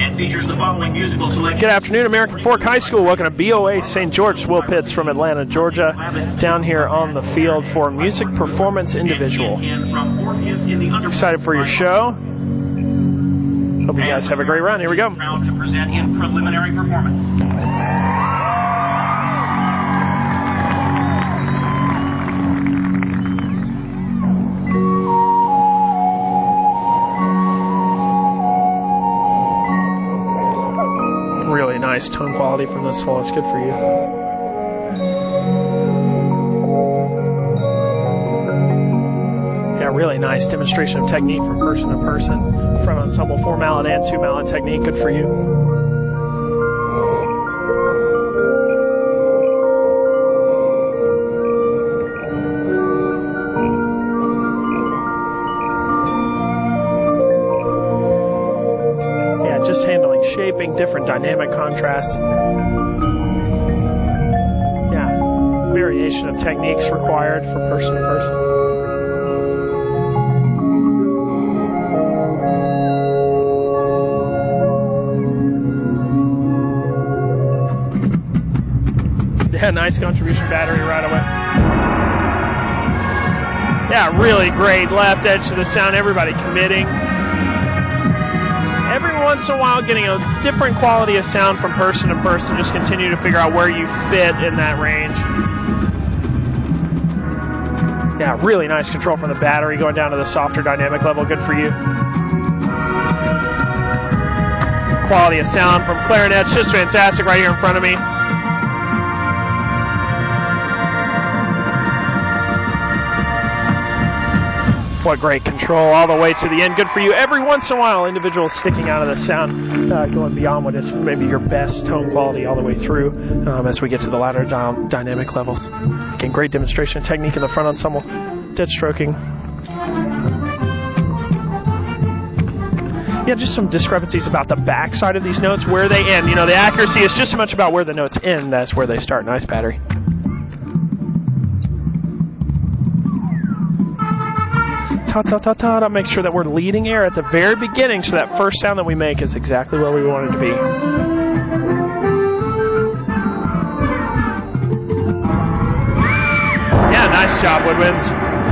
and features the following musical selection. Good afternoon, American Fork High School. Welcome to BOA St. George. Will Pitts from Atlanta, Georgia, down here on the field for Music Performance Individual. Excited for your show. Hope you guys have a great round. Here we go. Proud to present in preliminary performance. Really nice tone quality from this solo. It's good for you. Yeah, really nice demonstration of technique from person to person. Front ensemble 4 mallet and 2 mallet technique. Good for you. Just handling shaping, different dynamic contrasts. Yeah, variation of techniques required for person to person. Yeah, nice contribution battery right away. Yeah, really great left edge to the sound. Everybody committing. Every once in a while getting a different quality of sound from person to person. Just continue to figure out where you fit in that range. Yeah, really nice control from the battery going down to the softer dynamic level. Good for you. Quality of sound from clarinets. Just fantastic right here in front of me. What great control all the way to the end. Good for you. Every once in a while, individuals sticking out of the sound, going beyond what is maybe your best tone quality all the way through as we get to the latter dynamic levels. Again, great demonstration of technique in the front ensemble. Dead stroking. Yeah, just some discrepancies about the back side of these notes, where they end. You know, the accuracy is just as much about where the notes end as where they start. Nice battery. Ta-ta-ta-ta-ta. Make sure that we're leading air at the very beginning so that first sound that we make is exactly where we want it to be. Yeah, nice job, Woodwinds.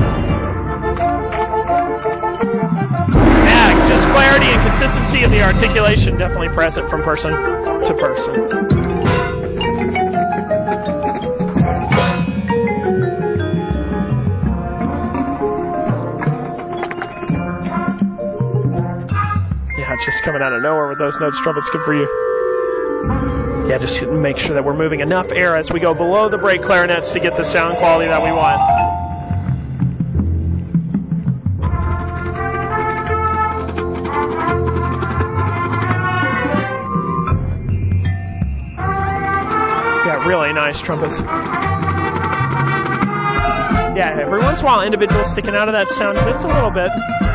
Yeah, just clarity and consistency in the articulation definitely present from person to person. Just coming out of nowhere with those notes, trumpets. Good for you. Yeah, just make sure that we're moving enough air as we go below the break clarinets to get the sound quality that we want. Yeah, really nice trumpets. Yeah, every once in a while, individuals sticking out of that sound just a little bit.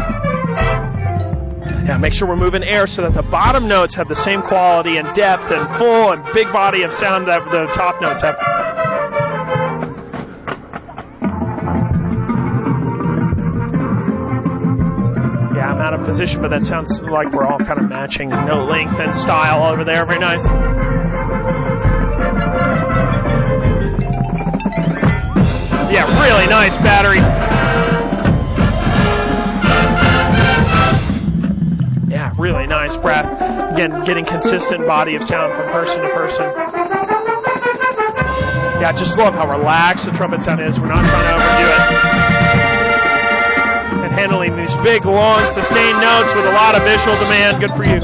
Yeah, make sure we're moving air so that the bottom notes have the same quality and depth and full and big body of sound that the top notes have. Yeah, I'm out of position, but that sounds like we're all kind of matching note length and style over there. Very nice. Yeah, really nice battery. Really nice brass. Again, getting consistent body of sound from person to person. Yeah, just love how relaxed the trumpet sound is. We're not trying to overdo it. And handling these big, long, sustained notes with a lot of visual demand. Good for you.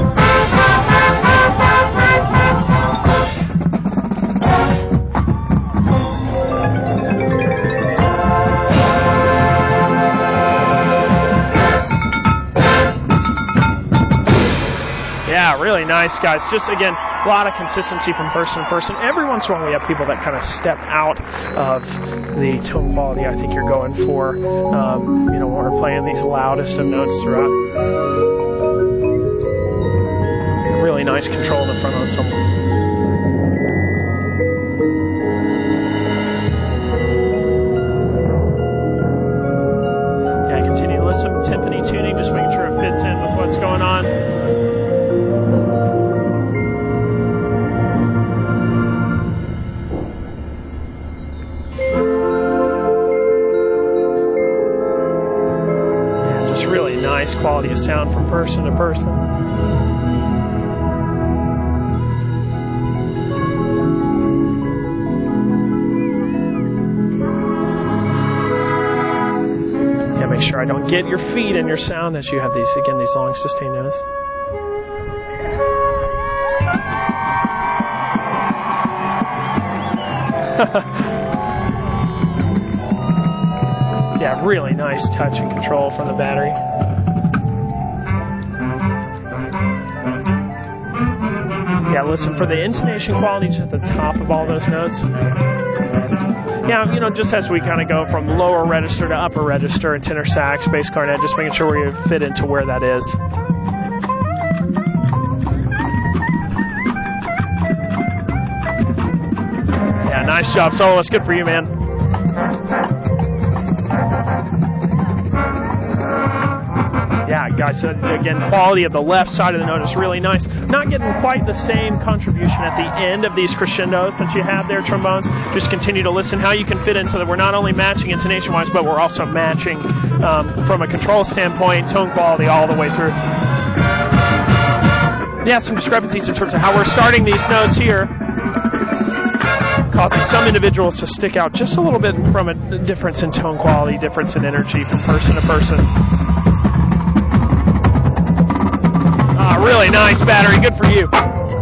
Yeah, really nice, guys. Just, again, a lot of consistency from person to person. Every once in a while we have people that kind of step out of the tone quality I think you're going for, when we're playing these loudest of notes throughout. Really nice control in the front ensemble. Yeah, continue to listen. Timpani tuning, just making sure it fits in with what's going on. quality of sound from person to person. Make sure I don't get your feet in your sound as you have these long sustained notes. Yeah, really nice touch and control from the battery. Yeah, listen for the intonation quality just at the top of all those notes. Yeah, just as we kind of go from lower register to upper register and tenor sax, bass clarinet, just making sure we fit into where that is. Yeah, nice job, soloist. Good for you, man. Yeah, guys, again, quality of the left side of the note is really nice. Not getting quite the same contribution at the end of these crescendos that you have there, trombones. Just continue to listen how you can fit in so that we're not only matching intonation-wise, but we're also matching from a control standpoint, tone quality all the way through. Yeah, some discrepancies in terms of how we're starting these notes here, causing some individuals to stick out just a little bit from a difference in tone quality, difference in energy from person to person. Really nice battery. Good for you.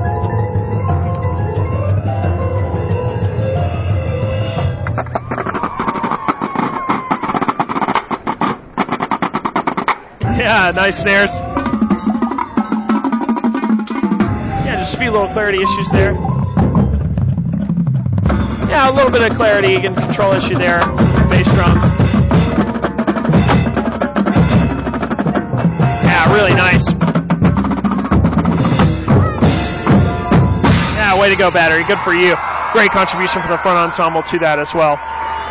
Yeah, nice snares. Yeah, just a few little clarity issues there. Yeah, a little bit of clarity and control issue there. Bass drums. Yeah, really nice. Way to go, battery. Good for you. Great contribution for the front ensemble to that as well.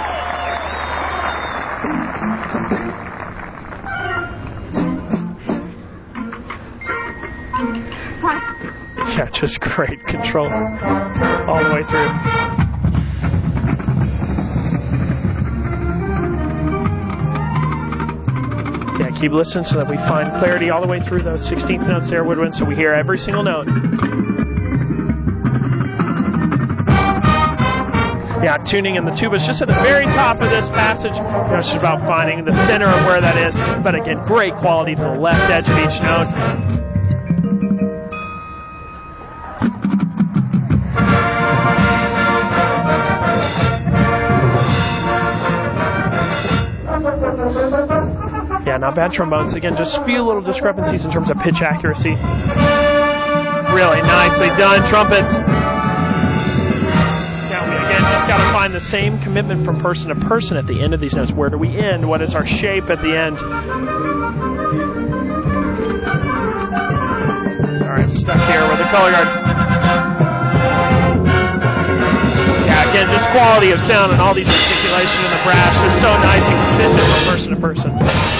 Yeah, just great control all the way through. Yeah, keep listening so that we find clarity all the way through those 16th notes there, Woodwind, so we hear every single note. Yeah, tuning in the tubas just at the very top of this passage. It's just about finding the center of where that is. But again, great quality to the left edge of each note. Yeah, not bad trombones. Again, just few little discrepancies in terms of pitch accuracy. Really nicely done, trumpets. Got to find the same commitment from person to person at the end of these notes. Where do we end? What is our shape at the end? Sorry, I'm stuck here with the color guard. Yeah, again, just quality of sound and all these articulation in the brass is so nice and consistent from person to person.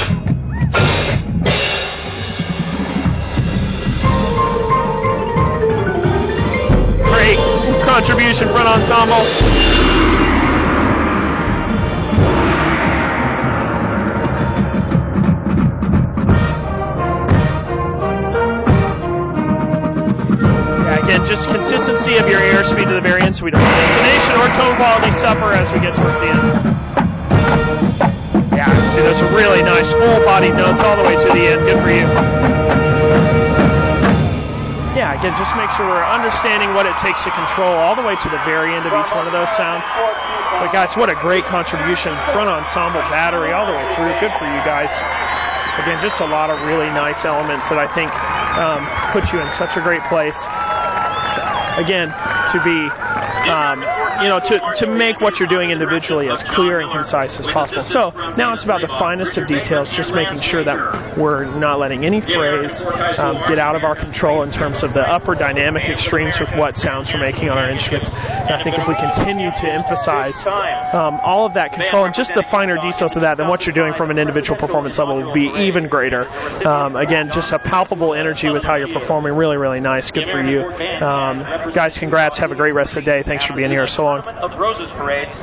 Great contribution, front ensemble. Just consistency of your airspeed to the very end so we don't have intonation or tone quality suffer as we get towards the end. Yeah, see those are really nice full-bodied notes all the way to the end. Good for you. Yeah, again, just make sure we're understanding what it takes to control all the way to the very end of each one of those sounds. But guys, what a great contribution. Front ensemble, battery, all the way through. Good for you guys. Again, just a lot of really nice elements that I think put you in such a great place. Again, to be, to make what you're doing individually as clear and concise as possible. So now it's about the finest of details, just making sure that we're not letting any phrase get out of our control in terms of the upper dynamic extremes with what sounds we're making on our instruments. And I think if we continue to emphasize all of that control and just the finer details of that, then what you're doing from an individual performance level will be even greater. Again, just a palpable energy with how you're performing. Really, really nice. Good for you. Guys, congrats. Have a great rest of the day. Thanks for being here. So long.